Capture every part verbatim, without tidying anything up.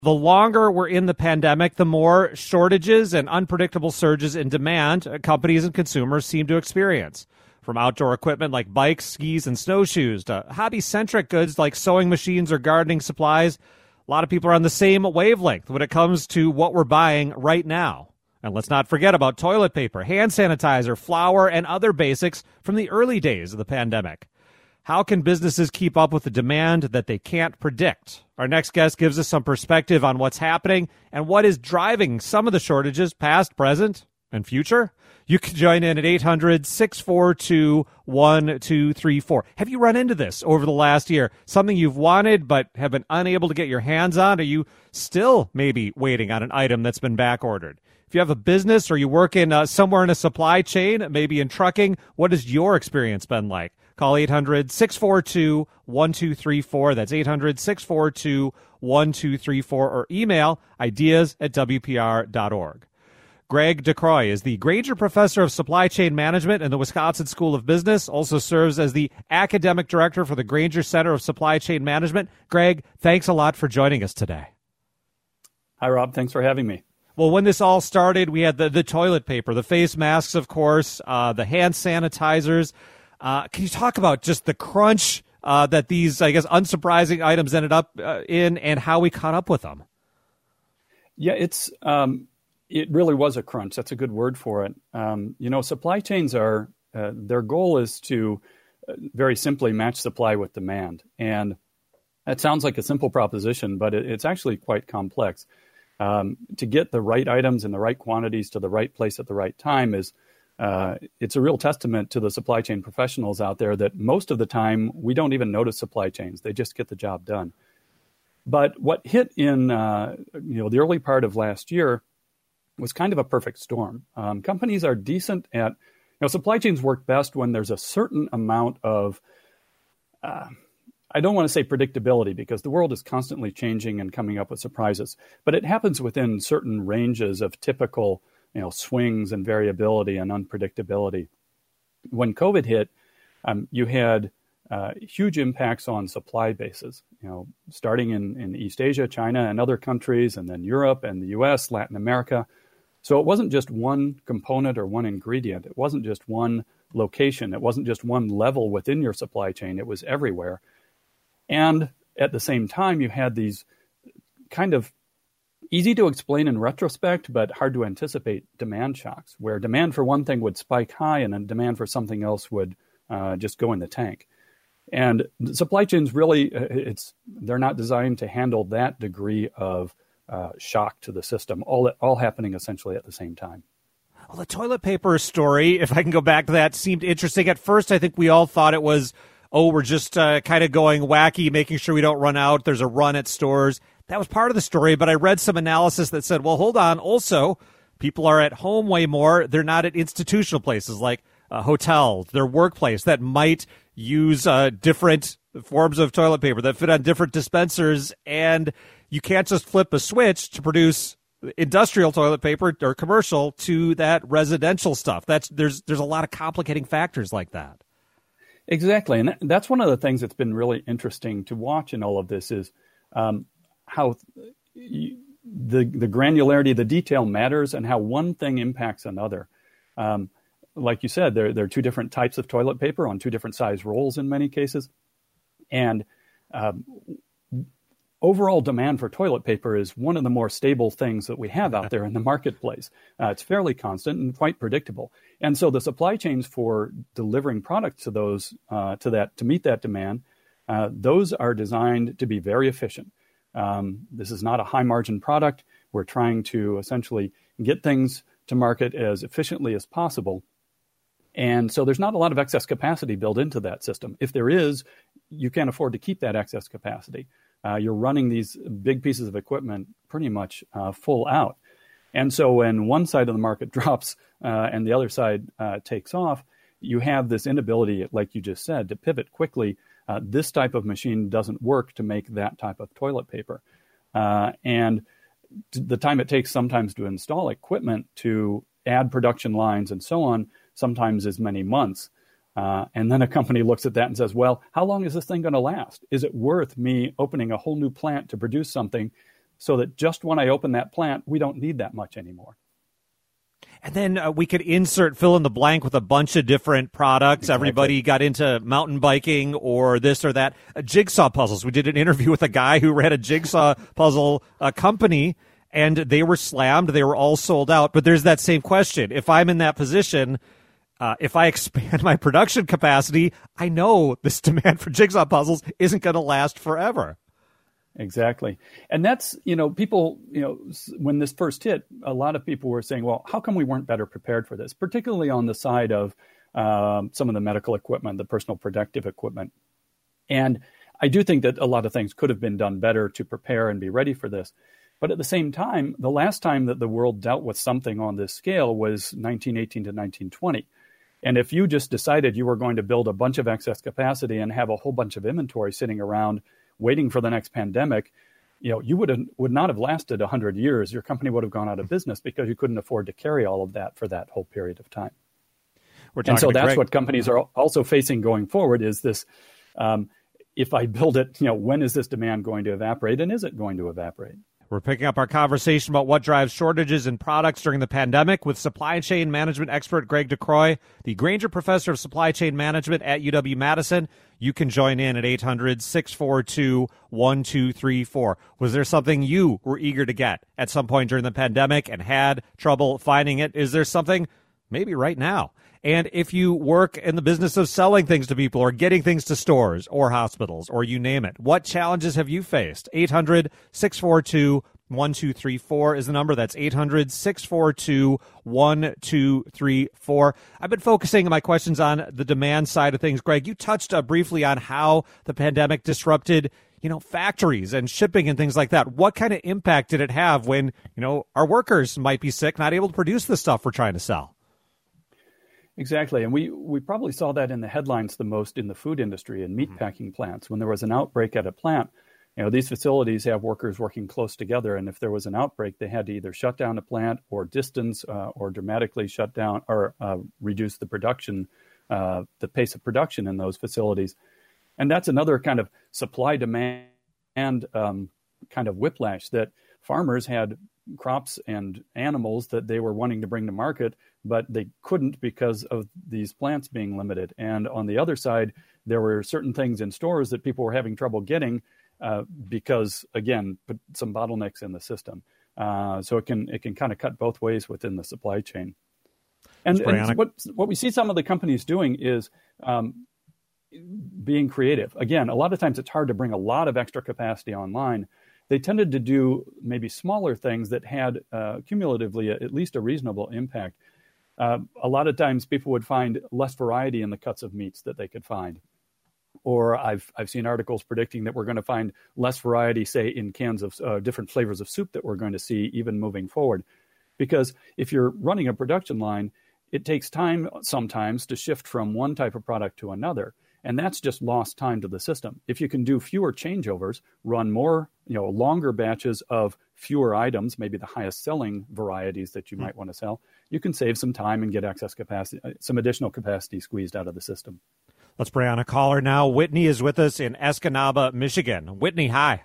The longer we're in the pandemic, the more shortages and unpredictable surges in demand companies and consumers seem to experience. From outdoor equipment like bikes, skis, and snowshoes to hobby-centric goods like sewing machines or gardening supplies, a lot of people are on the same wavelength when it comes to what we're buying right now. And let's not forget about toilet paper, hand sanitizer, flour, and other basics from the early days of the pandemic. How can businesses keep up with the demand that they can't predict? Our next guest gives us some perspective on what's happening and what is driving some of the shortages, past, present, and future. You can join in at eight hundred, six four two, one two three four. Have you run into this over the last year? Something you've wanted but have been unable to get your hands on? Are you still maybe waiting on an item that's been back ordered? If you have a business or you work in uh, somewhere in a supply chain, maybe in trucking, what has your experience been like? Call eight hundred, six four two, one two three four. That's eight hundred, six four two, one two three four, or email ideas at w p r dot org. Greg DeCroy is the Grainger Professor of Supply Chain Management in the Wisconsin School of Business, also serves as the Academic Director for the Grainger Center of Supply Chain Management. Greg, thanks a lot for joining us today. Hi, Rob. Thanks for having me. Well, when this all started, we had the, the toilet paper, the face masks, of course, uh, the hand sanitizers. Uh, can you talk about just the crunch uh, that these, I guess, unsurprising items ended up uh, in and how we caught up with them? Yeah, it's um, it really was a crunch. That's a good word for it. Um, you know, supply chains are, uh, their goal is to uh, very simply match supply with demand. And that sounds like a simple proposition, but it, it's actually quite complex. Um, to get the right items in the right quantities to the right place at the right time is Uh, it's a real testament to the supply chain professionals out there that most of the time we don't even notice supply chains. They just get the job done. But what hit in uh, you know the early part of last year was kind of a perfect storm. Um, companies are decent at, you know, supply chains work best when there's a certain amount of, uh, I don't want to say predictability because the world is constantly changing and coming up with surprises, but it happens within certain ranges of typical you know, swings and variability and unpredictability. When COVID hit, um, you had uh, huge impacts on supply bases, you know, starting in, in East Asia, China, and other countries, and then Europe and the U S, Latin America. So it wasn't just one component or one ingredient. It wasn't just one location. It wasn't just one level within your supply chain. It was everywhere. And at the same time, you had these kind of easy to explain in retrospect, but hard to anticipate demand shocks, where demand for one thing would spike high and then demand for something else would uh, just go in the tank. And the supply chains really, it's they're not designed to handle that degree of uh, shock to the system, all all happening essentially at the same time. Well, the toilet paper story, if I can go back to that, seemed interesting. At first, I think we all thought it was, oh, we're just uh, kind of going wacky, making sure we don't run out. There's a run at stores. That was part of the story, but I read some analysis that said, well, hold on. Also, people are at home way more. They're not at institutional places like uh, hotels, their workplace that might use uh, different forms of toilet paper that fit on different dispensers. And you can't just flip a switch to produce industrial toilet paper or commercial to that residential stuff. That's there's there's a lot of complicating factors like that. Exactly. And that's one of the things that's been really interesting to watch in all of this is um, how the the granularity, the detail matters, and how one thing impacts another. Um, like you said, there there are two different types of toilet paper on two different size rolls in many cases, and um, overall demand for toilet paper is one of the more stable things that we have out there in the marketplace. Uh, it's fairly constant and quite predictable, and so the supply chains for delivering products to those uh, to that to meet that demand, uh, those are designed to be very efficient. Um, this is not a high margin product. We're trying to essentially get things to market as efficiently as possible. And so there's not a lot of excess capacity built into that system. If there is, you can't afford to keep that excess capacity. Uh, you're running these big pieces of equipment pretty much uh, full out. And so when one side of the market drops uh, and the other side uh, takes off, you have this inability, like you just said, to pivot quickly. Uh, this type of machine doesn't work to make that type of toilet paper. Uh, and t- the time it takes sometimes to install equipment, to add production lines and so on, sometimes is many months. Uh, and then a company looks at that and says, well, how long is this thing going to last? Is it worth me opening a whole new plant to produce something so that just when I open that plant, we don't need that much anymore. And then uh, we could insert fill in the blank with a bunch of different products. Exactly. Everybody got into mountain biking or this or that. Uh, jigsaw puzzles. We did an interview with a guy who ran a jigsaw puzzle uh, company, and they were slammed. They were all sold out. But there's that same question. If I'm in that position, uh, if I expand my production capacity, I know this demand for jigsaw puzzles isn't going to last forever. Exactly. And that's, you know, people, you know, when this first hit, a lot of people were saying, well, how come we weren't better prepared for this, particularly on the side of um, some of the medical equipment, the personal protective equipment. And I do think that a lot of things could have been done better to prepare and be ready for this. But at the same time, the last time that the world dealt with something on this scale was nineteen eighteen to nineteen twenty. And if you just decided you were going to build a bunch of excess capacity and have a whole bunch of inventory sitting around waiting for the next pandemic, you know, you would have, would not have lasted one hundred years. Your company would have gone out of business because you couldn't afford to carry all of that for that whole period of time. We're and so that's Greg. what companies are also facing going forward is this, um, if I build it, you know, when is this demand going to evaporate, and is it going to evaporate? We're picking up our conversation about what drives shortages in products during the pandemic with supply chain management expert Greg DeCroy, the Granger Professor of Supply Chain Management at U W-Madison. You can join in at eight hundred, six four two, one two three four. Was there something you were eager to get at some point during the pandemic and had trouble finding it? Is there something maybe right now? And if you work in the business of selling things to people or getting things to stores or hospitals or you name it, what challenges have you faced? eight hundred, six four two, one two three four is the number. That's eight hundred, six four two, one two three four. I've been focusing my questions on the demand side of things. Greg, you touched uh, briefly on how the pandemic disrupted, you know, factories and shipping and things like that. What kind of impact did it have when, you know, our workers might be sick, not able to produce the stuff we're trying to sell? Exactly. And we, we probably saw that in the headlines the most in the food industry and meat mm-hmm. packing plants. When there was an outbreak at a plant, you know, these facilities have workers working close together. And if there was an outbreak, they had to either shut down the plant or distance uh, or dramatically shut down or uh, reduce the production, uh, the pace of production in those facilities. And that's another kind of supply demand um, kind of whiplash that farmers had crops and animals that they were wanting to bring to market, but they couldn't because of these plants being limited. And on the other side, there were certain things in stores that people were having trouble getting uh, because, again, put some bottlenecks in the system. Uh, so it can it can kind of cut both ways within the supply chain. And, and what what we see some of the companies doing is um, being creative. Again, a lot of times it's hard to bring a lot of extra capacity online. They tended to do maybe smaller things that had uh, cumulatively a, at least a reasonable impact. Uh, a lot of times people would find less variety in the cuts of meats that they could find. Or I've I've seen articles predicting that we're going to find less variety, say, in cans of uh, different flavors of soup that we're going to see even moving forward. Because if you're running a production line, it takes time sometimes to shift from one type of product to another. And that's just lost time to the system. If you can do fewer changeovers, run more, you know, longer batches of fewer items, maybe the highest selling varieties that you mm-hmm. might want to sell, you can save some time and get excess capacity, some additional capacity squeezed out of the system. Let's bring on a caller now. Whitney is with us in Escanaba, Michigan. Whitney, hi.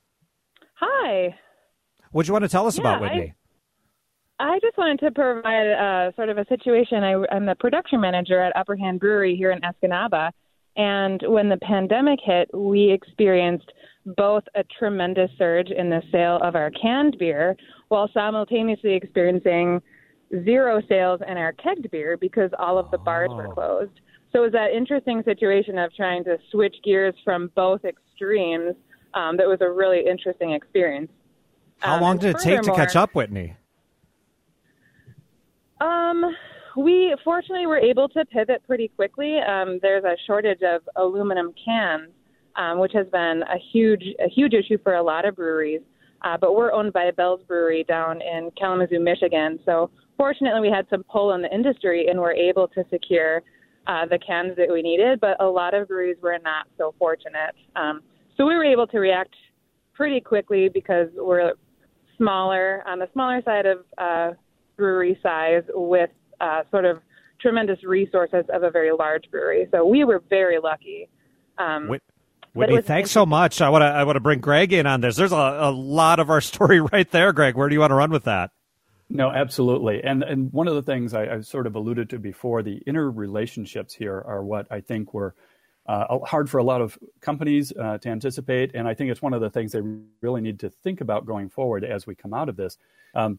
Hi. What do you want to tell us yeah, about Whitney? I, I just wanted to provide uh, sort of a situation. I, I'm the production manager at Upper Hand Brewery here in Escanaba. And when the pandemic hit, we experienced both a tremendous surge in the sale of our canned beer while simultaneously experiencing zero sales in our kegged beer because all of the bars oh. were closed. So it was that interesting situation of trying to switch gears from both extremes. Um, that was a really interesting experience. How um, long did it take to catch up, Whitney? Um... We fortunately were able to pivot pretty quickly. Um, there's a shortage of aluminum cans, um, which has been a huge a huge issue for a lot of breweries. Uh, but we're owned by Bell's Brewery down in Kalamazoo, Michigan. So fortunately, we had some pull in the industry and were able to secure uh, the cans that we needed. But a lot of breweries were not so fortunate. Um, so we were able to react pretty quickly because we're smaller, on the smaller side of uh, brewery size with Uh, sort of tremendous resources of a very large brewery. So we were very lucky. Um, Whit- Whitney, thanks so much. I want to I want to bring Greg in on this. There's a, a lot of our story right there, Greg. Where do you want to run with that? No, absolutely. And and one of the things I, I sort of alluded to before, the interrelationships here are what I think were uh, hard for a lot of companies uh, to anticipate. And I think it's one of the things they really need to think about going forward as we come out of this. Um,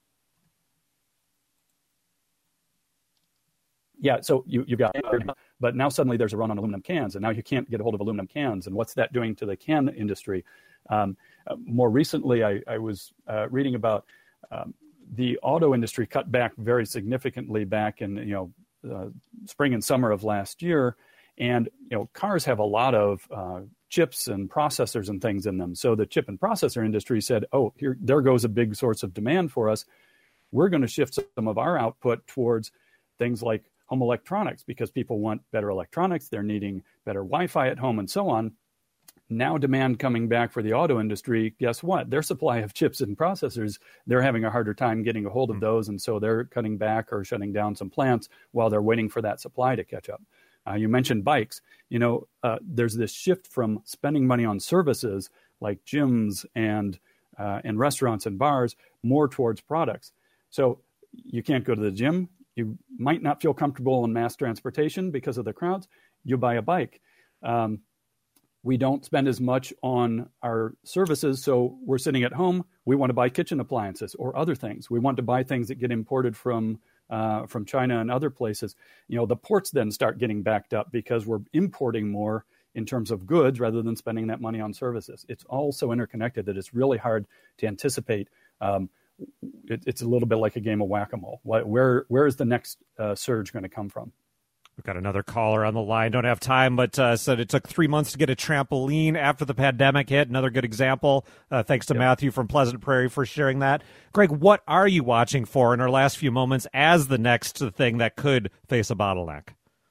Yeah, so you, you've got, but now suddenly there's a run on aluminum cans, and now you can't get a hold of aluminum cans. And what's that doing to the can industry? Um, uh, more recently, I, I was uh, reading about um, the auto industry cut back very significantly back in you know uh, spring and summer of last year, and you know cars have a lot of uh, chips and processors and things in them. So the chip and processor industry said, "Oh, here there goes a big source of demand for us. We're going to shift some of our output towards things like home electronics because people want better electronics. They're needing better Wi-Fi at home and so on." Now demand coming back for the auto industry, guess what? Their supply of chips and processors, they're having a harder time getting a hold of those. And so they're cutting back or shutting down some plants while they're waiting for that supply to catch up. Uh, you mentioned bikes. You know, uh, there's this shift from spending money on services like gyms and uh, and restaurants and bars more towards products. So you can't go to the gym. You might not feel comfortable in mass transportation because of the crowds. You buy a bike. Um, we don't spend as much on our services, so we're sitting at home. We want to buy kitchen appliances or other things. We want to buy things that get imported from uh, from China and other places. You know, the ports then start getting backed up because we're importing more in terms of goods rather than spending that money on services. It's all so interconnected that it's really hard to anticipate. Um, it, it's a little bit like a game of whack-a-mole. Where where is the next uh, surge going to come from? We've got another caller on the line. Don't have time, but uh, said it took three months to get a trampoline after the pandemic hit. Another good example. Uh, thanks to yep. Matthew from Pleasant Prairie for sharing that. Greg, what are you watching for in our last few moments as the next thing that could face a bottleneck?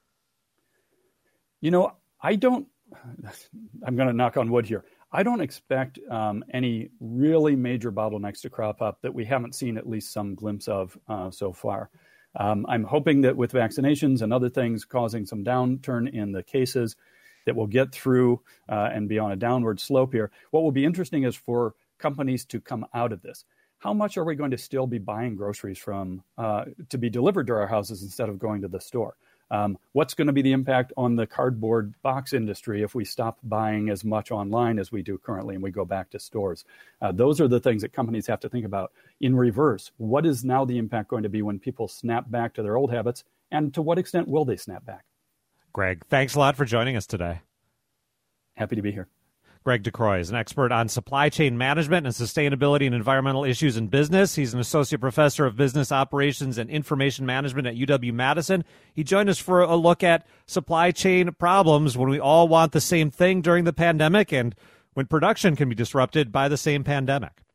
You know, I don't, I'm going to knock on wood here. I don't expect um, any really major bottlenecks to crop up that we haven't seen at least some glimpse of uh, so far. Um, I'm hoping that with vaccinations and other things causing some downturn in the cases that we'll get through uh, and be on a downward slope here. What will be interesting is for companies to come out of this. How much are we going to still be buying groceries from uh, to be delivered to our houses instead of going to the store? Um, what's going to be the impact on the cardboard box industry if we stop buying as much online as we do currently and we go back to stores? Uh, those are the things that companies have to think about. In reverse, what is now the impact going to be when people snap back to their old habits, and to what extent will they snap back? Greg, thanks a lot for joining us today. Happy to be here. Greg DeCroy is an expert on supply chain management and sustainability and environmental issues in business. He's an associate professor of business operations and information management at U W-Madison. He joined us for a look at supply chain problems when we all want the same thing during the pandemic and when production can be disrupted by the same pandemic.